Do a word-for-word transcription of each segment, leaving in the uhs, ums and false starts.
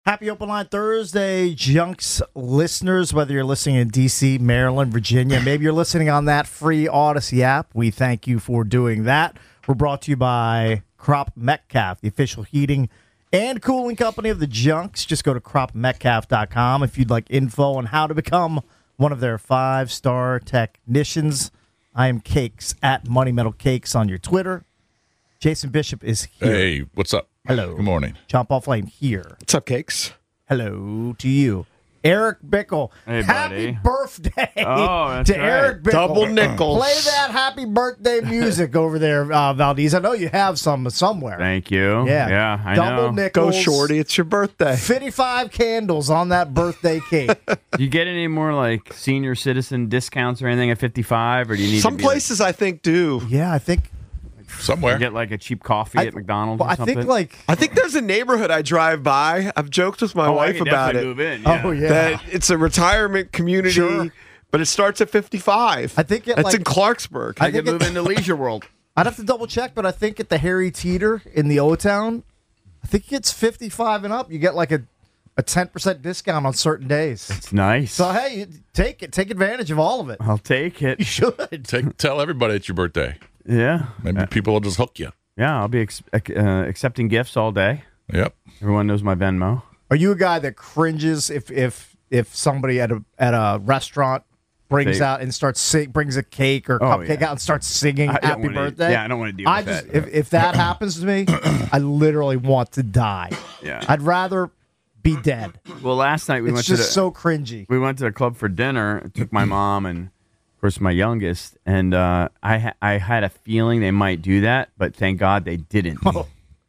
Happy Open Line Thursday, Junks listeners, whether you're listening in D C, Maryland, Virginia, maybe you're listening on that free Odyssey app. We thank you for doing that. We're brought to you by Crop Metcalf, the official heating and cooling company of the Junks. Just go to crop metcalf dot com if you'd like info on how to become one of their five-star technicians. I am Cakes at Money Metal Cakes on your Twitter. Jason Bishop is here. Hey, what's up? Hello. Good morning. Jump Off Lane here. What's up, Cakes? Hello to you. Eric Bickle. Hey, happy buddy. birthday Oh, that's to right. Eric Bickle. Double nickels. Play that happy birthday music over there, uh, Valdez. I know you have some somewhere. Thank you. Yeah. Yeah, I Double know. nickels. Go, Shorty. It's your birthday. fifty-five candles on that birthday cake. Do you get any more like senior citizen discounts or anything at fifty-five, or do you need Some to be places I think do. Yeah, I think. Somewhere. like, get like a cheap coffee I, at McDonald's well, or I something? think like. I think there's a neighborhood I drive by. I've joked with my oh, I wife could about definitely it. Move in. Yeah. Oh yeah. That it's a retirement community, Sure. but it starts at fifty-five. I think it, That's like- in Clarksburg. I I could think move it- into Leisure World. I'd have to double check, but I think at the Harry Teeter in the O Town, I think it's fifty-five and up. You get like a a ten percent discount on certain days. It's nice. So hey, you take it, take advantage of all of it. I'll take You it. should. Take, tell everybody it's your birthday. Yeah. Maybe Uh, people will just hook you. yeah, I'll be ex- uh, accepting gifts all day. Yep. Everyone knows my Venmo. Are you a guy that cringes if if if somebody at a at a restaurant brings They- out and starts sing, brings a cake or Oh, cupcake yeah. out and starts singing I don't "Happy wanna- Birthday"? yeah, I don't wanna deal I with just that. if if that happens to me, I literally want to die. Yeah. I'd rather be dead. Well, last night we It's went to just the, so cringy. we went to the club for dinner. I took my mom and, of course, my youngest, and uh, I ha- I had a feeling they might do that, but thank God they didn't. Oh.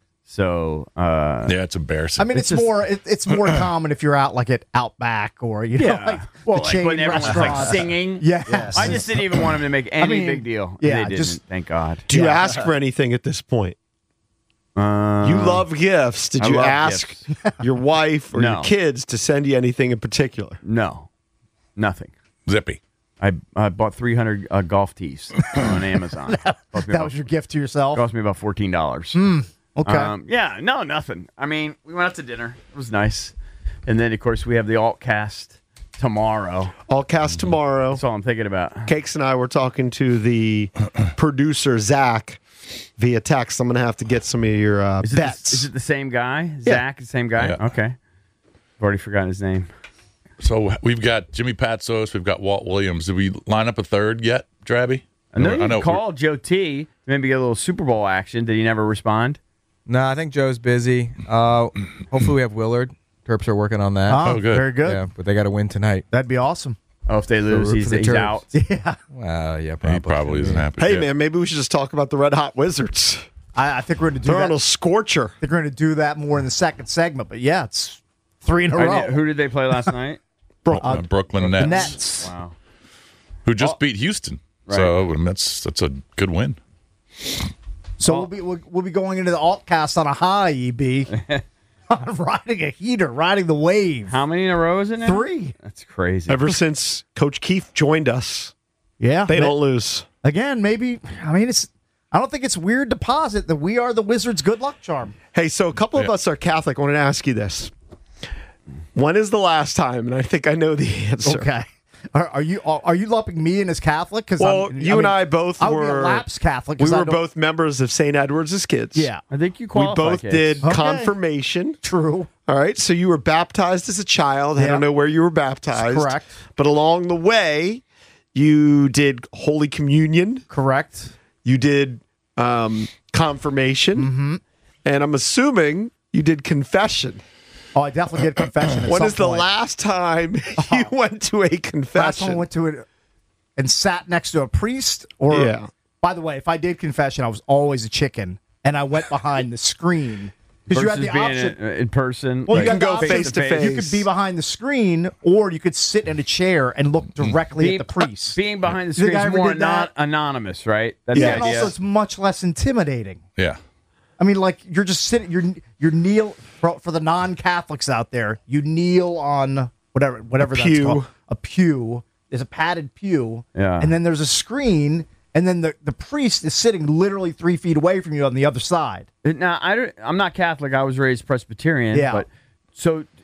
So uh, Yeah, it's embarrassing. I mean, it's, It's just- more it, it's more common if you're out like at Outback or you know yeah, like well, the like chain when everyone's like restaurants. singing. Yes. I just didn't even want them to make any mean, big deal. yeah, they didn't. just- Thank God. Do you Yeah. ask for anything at this point? Uh, You love gifts. Did I you love ask your wife or No. your kids to send you anything in particular? no, nothing. Zippy. I I bought three hundred uh, golf tees on Amazon. Cost me That about- was your gift to yourself. cost me about fourteen dollars. Okay. Um, yeah, no, nothing. I mean, we went out to dinner. It was nice. And then, of course, we have the alt cast tomorrow. All cast tomorrow. That's all I'm thinking about. Cakes and I were talking to the producer, Zach, via text. I'm going to have to get some of your uh, Is it, bets. the, is it the same guy? Zach, the same guy? Yeah. Okay. I've already forgotten his name. So we've got Jimmy Patsos. We've got Walt Williams. Did we line up a third yet, Drabby? I know you I know. called Joe T. Maybe get a little Super Bowl action. Did he never respond? No, I think Joe's busy. Uh, hopefully we have Willard. Terps are working on that. Oh, Oh, good. Very good. Yeah, but they got to win tonight. That'd be awesome. Oh, if they lose, root he's, for the he's Terps. out. Yeah. Well, yeah, probably. He probably isn't happy. Hey, Yeah. man, maybe we should just talk about the Red Hot Wizards. I, I think we're going to do They're that. on a scorcher. I think we're going to do that more in the second segment. But yeah, it's three in a I row. did- who did they play last night? Uh, Brooklyn Nets, the Nets. Wow. who just beat Houston. Right. So I mean, that's that's a good win. So we'll be we'll, we'll be going into the altcast on a high, E B. Riding a heater, riding the wave. How many in a row is it now? Three. That's crazy. Ever since Coach Keefe joined us, Yeah. they don't lose. Again, maybe. I mean, it's. I don't think it's weird to posit that we are the Wizards' good luck charm. Hey, so a couple of Yeah. us are Catholic. I want to ask you this. When is the last time? And I think I know the answer. Okay. Are, are you are, are you lumping me in as Catholic? Because Well, you and I both I would be were a lapsed Catholic. 'cause We I were don't- both members of Saint Edward's as kids. Yeah. I think you We qualify. both kids. did Okay. confirmation. True. All right. So you were baptized as a child. I Yeah. don't know where you were baptized. Correct. But along the way, you did Holy Communion. Correct. You did um, confirmation. Mm-hmm. And I'm assuming you did confession. Oh, I definitely did confession. At When some is the point. last time you went to a Last time I confession? went to it and sat next to a priest? Or Yeah. By the way, if I did confession, I was always a chicken, and I went behind the screen because you had Versus the being option. in, in person. Well, you you can got go the option face to face. You could be behind the screen, or you could sit in a chair and look directly being, at the priest. being behind the You think screen I is ever more did that? not anonymous, right? That's yeah, the and idea. also it's much less intimidating. Yeah. I mean, like you're just sitting, you're you're kneel for, for the non-Catholics out there. You kneel on whatever whatever that's pew. called, a pew. There's a padded pew, Yeah. and then there's a screen, and then the, the priest is sitting literally three feet away from you on the other side. Now, I don't, I'm not Catholic. I was raised Presbyterian. Yeah. But so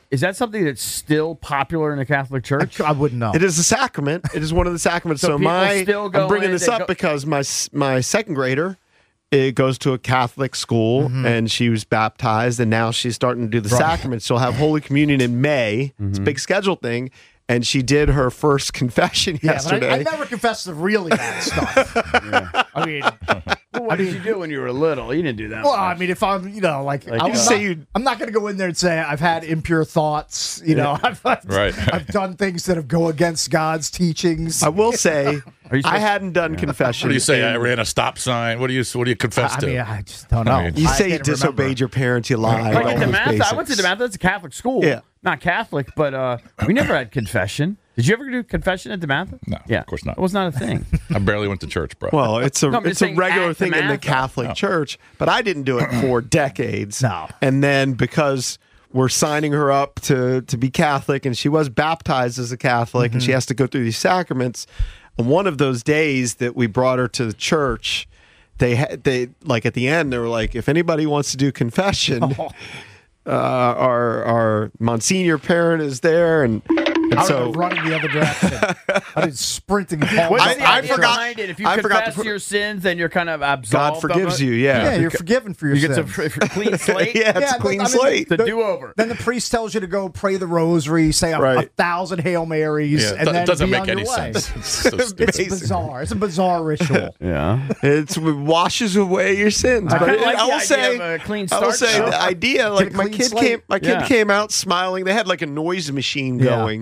is that something that's still popular in the Catholic Church? I wouldn't know. It is a sacrament. It is one of the sacraments. So So, people my still go I'm bringing in, this they up go- because my s- my second grader, it goes to a Catholic school, Mm-hmm. and she was baptized, and now she's starting to do the sacraments. She'll have Holy Communion in May. It's a big schedule thing, and she did her first confession yeah, yesterday. but I, I never confessed the really bad stuff. I mean, What did you do when you were little? You didn't do that. well, I mean, if I'm, you know, like, Like, I'm, you not, say you- I'm not going to go in there and say I've had impure thoughts. You know, I've, I've, Right. I've done things that have go against God's teachings. I will say, you I supposed- hadn't done confession. What do you say? in- I ran a stop sign. What do you What do you confess I to? mean, I just don't know. I mean- You I say you can't remember. disobeyed your parents, you lied. Like all at those DeMatha, I went to basics. DeMatha. That's a Catholic school. Yeah. Not Catholic, but uh, we never had confession. Did you ever do confession at DeMatha? No, yeah, of course not. It was not a thing. I barely went to church, bro. Well, it's a No, I'm just it's a saying regular at thing in the DeMatha. Catholic Church, but I didn't do it for decades. No. And then because we're signing her up to to be Catholic, and she was baptized as a Catholic, and she has to go through these sacraments. And one of those days that we brought her to the church, they had they like at the end they were like, if anybody wants to do confession, uh, our our Monsignor parent is there, and. And I was so running the other direction. I was sprinting. home. What's I- the I idea forgot- behind it? If you I forgot confess to put- your sins, then you're kind of absolved. God forgives of it? you, yeah. Yeah, you're forgiven for your You get sins. a fr- clean slate. yeah, it's Yeah, a clean I mean, slate. The The- do-over. Then the priest tells you to go pray the rosary, say a, a Right. thousand Hail Marys, yeah, and it then doesn't be make on any your way. sense. It's so stupid. It's Amazing. bizarre. It's a bizarre ritual. Yeah. It's, it washes away your sins. I But kinda it- like I the will idea say, of a clean I will start say show. the idea, like a my clean kid slate. came, my kid Yeah. came out smiling. They had like a noise machine Yeah. going.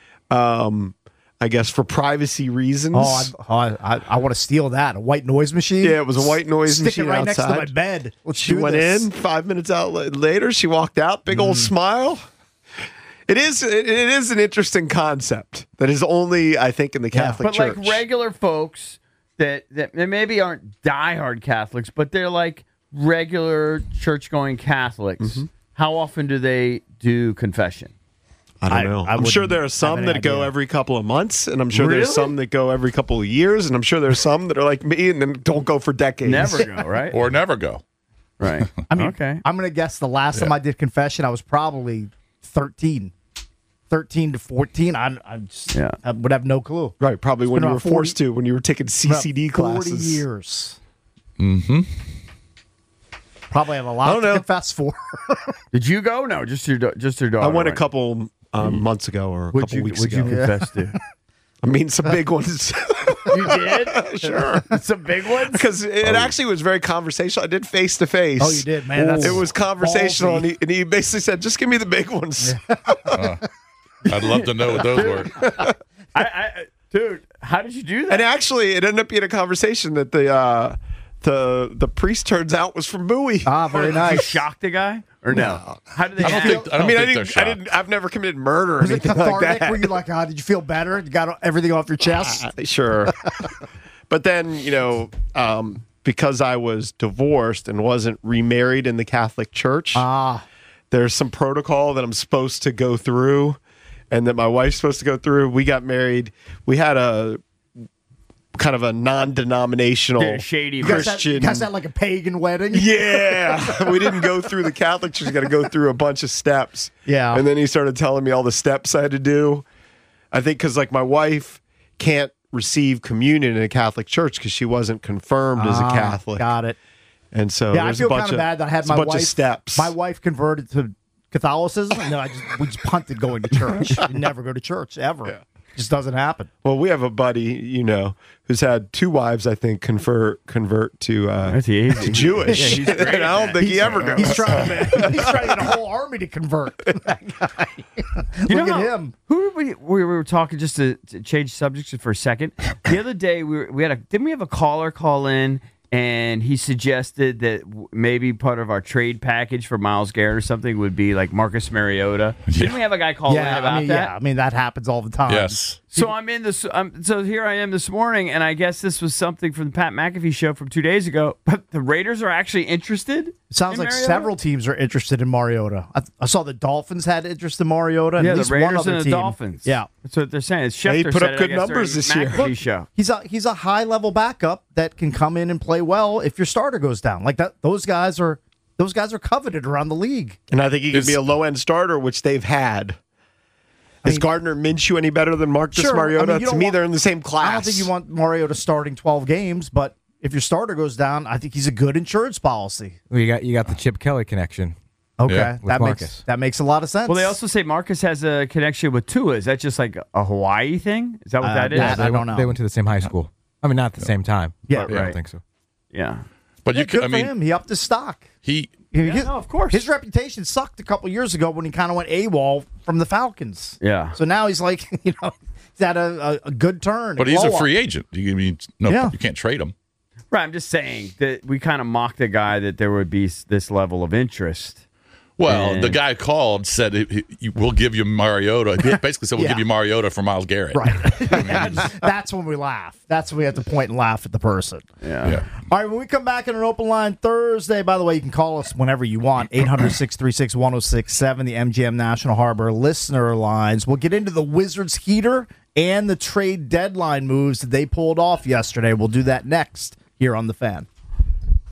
Um, I guess for privacy reasons. Oh, I, I, I want to steal that. A white noise machine? Yeah, it was a white noise Stick machine it right next to my outside. bed. Let's She do went this. in. Five minutes out la- later, she walked out. Big Mm. old smile. It is. It, it is an interesting concept that is only, I think, in the Catholic But Church. like regular folks that, that that maybe aren't diehard Catholics, but they're like regular church-going Catholics. Mm-hmm. How often do they do confession? I don't I- know. I I'm sure wouldn't there are have some any that go idea. every couple of months, and I'm sure Really? there's some that go every couple of years, and I'm sure there's some that are like me and then don't go for decades. Never go, right? Or never go. Right. I mean, okay. I'm going to guess the last time I did confession, I was probably thirteen. thirteen to fourteen. I, I, just, Yeah. I would have no clue. Right, probably when been you were about forty forced to, when you were taking C C D About classes. forty years. Mm-hmm. Probably have a I lot don't to know. confess for. Did you go? No, just your da- just your daughter. I went a right? couple um, months ago or a What'd couple you, weeks what'd ago. you confess to? I mean, some big ones. You did? Sure. Some big ones? Because it actually was very conversational. I did face to face. Oh, you did, man. That's It was conversational, ballsy. and he, and he basically said, "Just give me the big ones." I'd love to know what those were. I, I, dude, how did you do that? And actually, it ended up being a conversation that the uh, the the priest turns out was from Bowie. Ah, very Did you nice. shock the guy? Or no? How did they I don't act? think. I I don't mean, I think they're didn't, I shocked. didn't. I've never committed murder or Was it anything like cathartic? that. Were you like, ah, did you feel better? You got everything off your chest? Uh, sure. But then, you know, um, because I was divorced and wasn't remarried in the Catholic Church, Ah, there's some protocol that I'm supposed to go through and that my wife's supposed to go through. We got married. We had a kind of a non-denominational Did a shady you guys, had, Christian. you guys had like a pagan wedding? Yeah, we didn't go through the Catholic Church. Got to go through a bunch of steps. Yeah. and then he started telling me all the steps I had to do. I think because like my wife can't receive communion in a Catholic church because she wasn't confirmed as a Ah, Catholic, Got it. and so Yeah, I there's feel a bunch kind of of bad that I had there's my a bunch wife. of steps. My wife converted to Catholicism, and then I just we just punted going to church. We never go to church ever. Just doesn't happen. Well, we have a buddy, you know, who's had two wives, I think, convert convert to uh, That's easy. to Jewish. Yeah, he's great and I don't at think that. he ever goes. He's trying to he's trying to get a whole army to convert. That guy. You Look know at how- him. Who did we, we were talking just to, to change subjects for a second. The other day we were, we had a didn't we have a caller call in and he suggested that w- maybe part of our trade package for Miles Garrett or something would be like Marcus Mariota. Didn't we have a guy call in Yeah, about I mean, that? yeah, I mean that happens all the time. Yes. So I'm in this. Um, so here I am this morning, and I guess this was something from the Pat McAfee show from two days ago. But the Raiders are actually interested. It sounds in like Mariota? several teams are interested in Mariota. I, I saw the Dolphins had interest in Mariota. And Yeah, at the least one Raiders other and the team. Dolphins. Yeah, That's what they're saying. It's He Schefter put said up it, I good guess, numbers during this year. McAfee Look, show. he's a he's a high level backup that can come in and play well if your starter goes down. Like that, those guys are Those guys are coveted around the league. And I think he could Is- be a low-end starter, which they've had. Is mean- Gardner Minshew any better than Marcus Sure, I Mariota? mean, you to don't me, want- they're in the same class. I don't think you want Mariota starting twelve games, but if your starter goes down, I think he's a good insurance policy. Well, you got you got the Chip Kelly connection. Okay, Yeah. With that makes Marcus. that makes a lot of sense. Well, they also say Marcus has a connection with Tua. Is that just like a Hawaii thing? Is that what Uh, that is? that- They I went, don't know. They went to the same high school. I mean, not at the same time. Yeah. I don't Right. think so. Yeah. But Yeah, you can, good I for mean, him. He upped his stock. he He- Yeah, no, of course. His reputation sucked a couple years ago when he kind of went AWOL from the Falcons. Yeah. So now he's like, you know, he's at a, a, a good turn. but he's a blow up. free agent. You I mean no, Yeah. you can't trade him. Right. I'm just saying that we kind of mocked the guy that there would be s- this level of interest. Well, And- the guy called said he, he, we'll give you Mariota. He basically said we'll Yeah. give you Mariota for Miles Garrett. Right. That's when we laugh. That's when we have to point and laugh at the person. Yeah. Yeah. All right, when we come back in an open line Thursday, by the way, you can call us whenever you want, eight hundred, six three six, one oh six seven, the M G M National Harbor listener lines. We'll get into the Wizards heater and the trade deadline moves that they pulled off yesterday. We'll do that next here on The Fan.